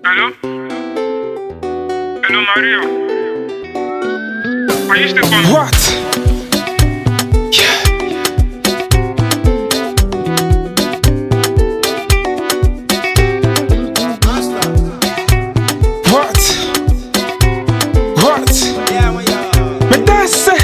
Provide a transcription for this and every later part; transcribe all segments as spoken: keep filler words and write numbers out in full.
Hello? Hello, Maria. Are you still coming? What? Yeah. What? What? Me that's it.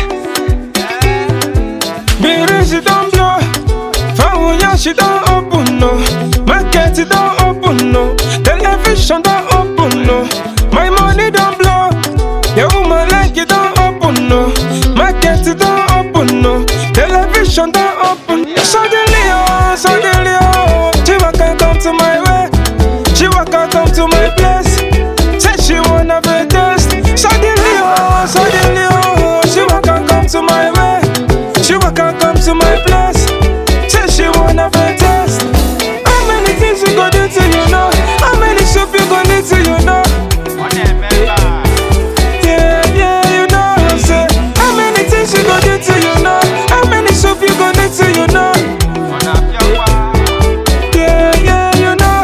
Baby, she don't blow. Phone, yeah, she don't open, no. Market, it don't open, no. Television don't open, no. My money don't blow. Your woman like it don't open, no. Market, it don't open, no. Television don't open. Suddenly, oh, suddenly, oh, she can come to my way. She can come to my place. Say she wanna be test. Suddenly, oh, suddenly, oh, she can come to my way. She can come to my place. Say she wanna be test. How many things you go do to you know? How many soup you go need to you know? Yeah, yeah, you know. Say how many things you go do to you know? How many soup you go need to you know? Yeah, yeah, you know.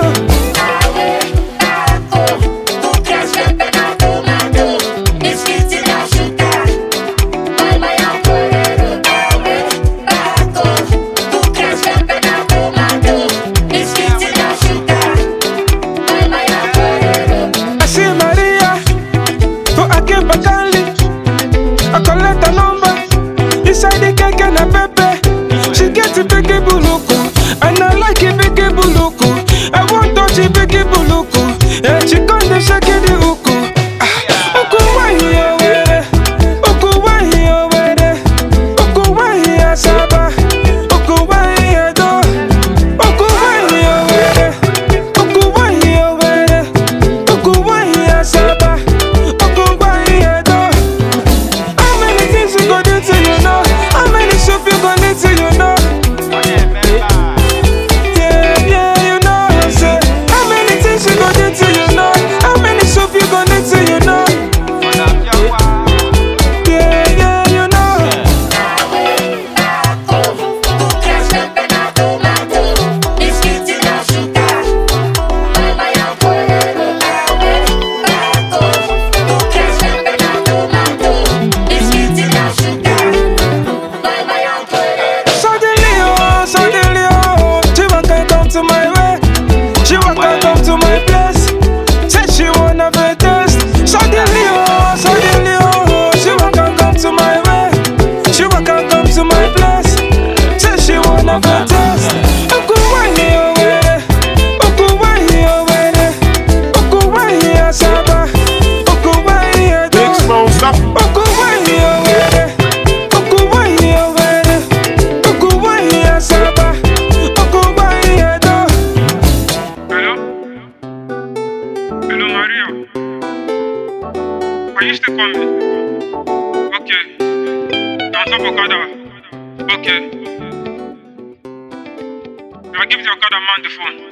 I see Maria for Akeba Kali. I collect a number inside the cake and a pepper. She gets a big buluku, and I like a big buluku. I want touch a big buluku, and she can't the second the uku. Uku why here where? Uku why here where? Uku why here Saba? Uku why here do? Uku why here where? Uku why here where? Uku why here Saba? Uku why here do? How many things you go do to you know? How many soup you go need to you know? Yeah, yeah, you know. Say how many things you go do to you know? How many soup you go need to you know? Yeah, yeah, you know. Suddenly, oh, suddenly, oh, she can come to my way. She can come to my place. Say she wanna be test. Suddenly, oh, suddenly, oh, she can come to my way. She can come to my place. Say she wanna be test. Uku wahi owere, uku wahi owere, uku wahi asaba, uku wahi edo. Uku wahi owere, uku wahi owere, uku wahi asaba, uku wahi edo. Hello? Hello, Maria. Are you still coming? Okay. You're on top of Okada. Okay. I'll give the Okada man the phone.